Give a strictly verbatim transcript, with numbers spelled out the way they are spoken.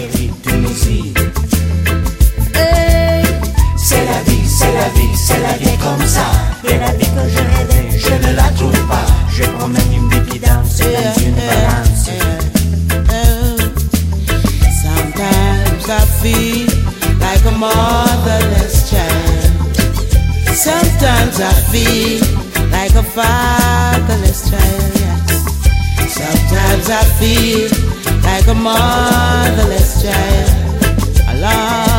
chérie de nos îles. Hey. C'est la vie, c'est la vie, c'est la vie comme ça. Et la vie que je rêvais, je ne la trouve pas. Je promène une baby danse dans une balance. Sometimes I feel like a motherless child. Sometimes I feel like a fatherless child. Yes. Sometimes I feel like a motherless child. Allah.